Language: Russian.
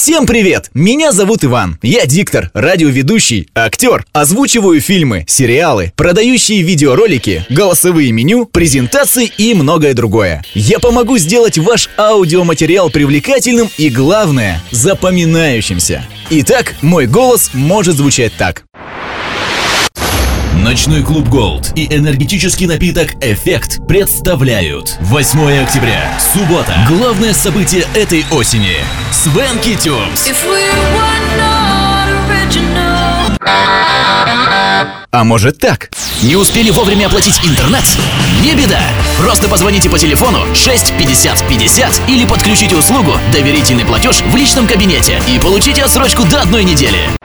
Всем привет! Меня зовут Иван. Я диктор, радиоведущий, актер. Озвучиваю фильмы, сериалы, продающие видеоролики, голосовые меню, презентации и многое другое. Я помогу сделать ваш аудиоматериал привлекательным и, главное, запоминающимся. Итак, мой голос может звучать так. Ночной клуб Gold и энергетический напиток «Эффект» представляют 8 октября, суббота. Главное событие этой осени. Свенки Тюнс. А может так? Не успели вовремя оплатить интернет? Не беда! Просто позвоните по телефону 6 50 50 или подключите услугу «Доверительный платеж» в личном кабинете и получите отсрочку до 1 недели.